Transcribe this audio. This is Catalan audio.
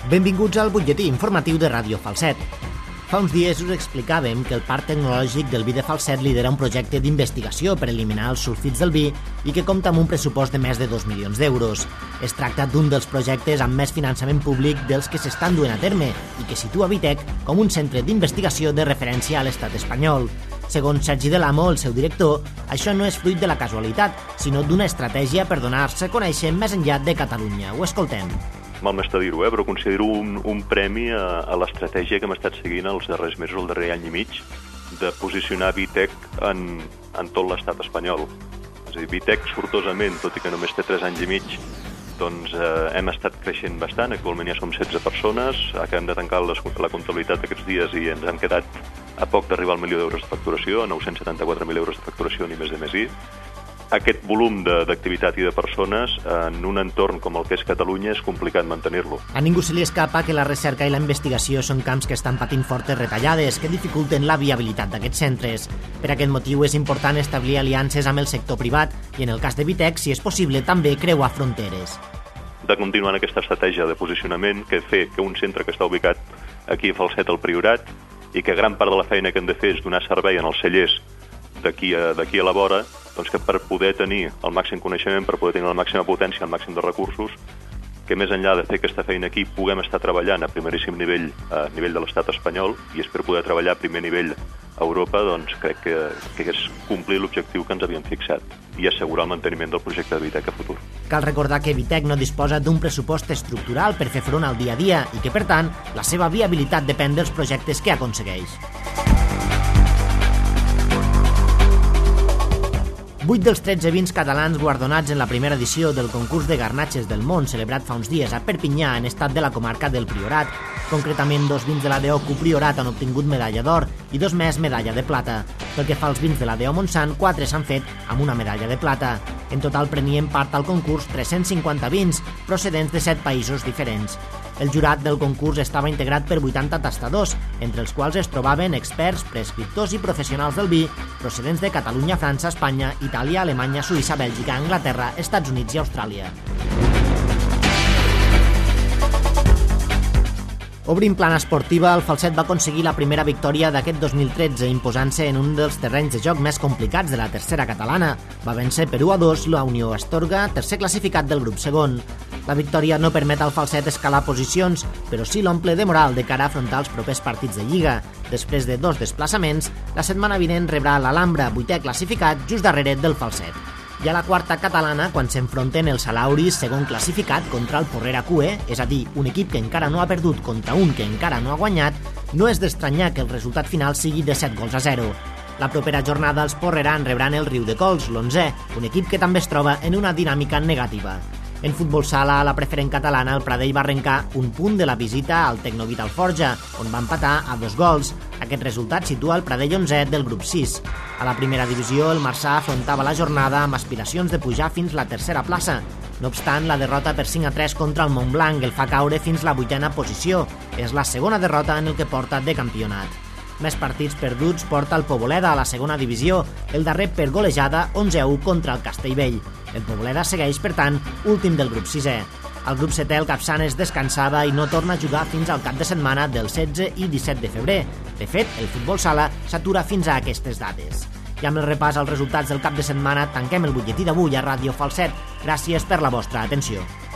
Benvinguts al butlletí informatiu de Ràdio Falset. Fa uns dies us explicàvem que el Parc Tecnològic del Vi de Falset lidera un projecte d'investigació per eliminar els sulfits del vi i que compta amb un pressupost de més de 2 milions d'euros. Es tracta d'un dels projectes amb més finançament públic dels que s'estan duent a terme i que situa Vitec com un centre d'investigació de referència a l'estat espanyol. Segons Sergi Delamo, el seu director, això no és fruit de la casualitat, sinó d'una estratègia per donar-se a conèixer més enllà de Catalunya. Ho escoltem. Mal m'està dir-ho, però considero un premi a l'estratègia que hem estat seguint els darrers mesos, el darrer any i mig, de posicionar Vitec en tot l'estat espanyol. És a dir, Vitec, sortosament, tot i que només té 3 anys i mig, doncs hem estat creixent bastant. Actualment ja som 16 persones, acabem de tancar la comptabilitat aquests dies i ens hem quedat a poc d'arribar al 1.000.000 d'euros de facturació, a 974.000 euros de facturació, ni més de més i. Aquest volum d'activitat i de persones en un entorn com el que és Catalunya és complicat mantenir-lo. A ningú se li escapa que la recerca i la investigació són camps que estan patint fortes retallades que dificulten la viabilitat d'aquests centres. Per aquest motiu és important establir aliances amb el sector privat i, en el cas de Vitec, si és possible, també creuar fronteres. De continuar en aquesta estratègia de posicionament que fer que un centre que està ubicat aquí a Falset, al Priorat, i que gran part de la feina que hem de fer és donar servei en els cellers d'aquí a la vora, doncs que per poder tenir el màxim coneixement, per poder tenir la màxima potència, el màxim de recursos, que més enllà de fer aquesta feina aquí puguem estar treballant a primeríssim nivell, a nivell de l'estat espanyol, i és per poder treballar a primer nivell a Europa, doncs crec que és complir l'objectiu que ens havíem fixat i assegurar el manteniment del projecte de Vitec a futur. Cal recordar que Vitec no disposa d'un pressupost estructural per fer front al dia a dia i que, per tant, la seva viabilitat depèn dels projectes que aconsegueix. 8 dels 13 vins catalans guardonats en la primera edició del concurs de garnatges del món celebrat fa uns dies a Perpinyà, en estat de la comarca del Priorat. Concretament, 2 vins de la DO Priorat han obtingut medalla d'or i 2 més medalla de plata. Pel que fa als vins de la DO Montsant, 4 s'han fet amb una medalla de plata. En total prenien part al concurs 350 vins, procedents de 7 països diferents. El jurat del concurs estava integrat per 80 tastadors, entre els quals es trobaven experts, prescriptors i professionals del vi, procedents de Catalunya, França, Espanya, Itàlia, Alemanya, Suïssa, Bèlgica, Anglaterra, Estats Units i Austràlia. Obrint plana esportiva, el Falset va aconseguir la primera victòria d'aquest 2013, imposant-se en un dels terrenys de joc més complicats de la tercera catalana. Va vèncer per 1-2 la Unió Astorga, tercer classificat del grup segon. La victòria no permet al Falset escalar posicions, però sí l'omple de moral de cara a afrontar els propers partits de Lliga. Després de 2 desplaçaments, la setmana vinent rebrà l'Alhambra, 8è classificat, just darrere del Falset. I a la quarta catalana, quan s'enfronten el Salauris, segon classificat, contra el Porrera Cue, és a dir, un equip que encara no ha perdut contra un que encara no ha guanyat, no és d'estranyar que el resultat final sigui de 7-0. La propera jornada els porreran rebran el Riu de Cols, l'11è, un equip que també es troba en una dinàmica negativa. En futbol sala, a la preferent catalana, el Pradell va arrencar un punt de la visita al Tecnovit Alforja, on va empatar a 2 gols. Aquest resultat situa el Pradell 11è del grup 6. A la primera divisió, el Marçà afrontava la jornada amb aspiracions de pujar fins la tercera plaça. No obstant, la derrota per 5-3 contra el Montblanc el fa caure fins la 8a posició. És la segona derrota en el que porta de campionat. Més partits perduts porta el Poboleda a la segona divisió, el darrer per golejada 11-1 contra el Castellvell. El Poboleda segueix, per tant, últim del grup 6è. Al grup 7è el Capçanes descansava i no torna a jugar fins al cap de setmana del 16 i 17 de febrer. De fet, el futbol sala s'atura fins a aquestes dates. I amb el repàs als resultats del cap de setmana tanquem el butlletí d'avui a Ràdio Falset. Gràcies per la vostra atenció.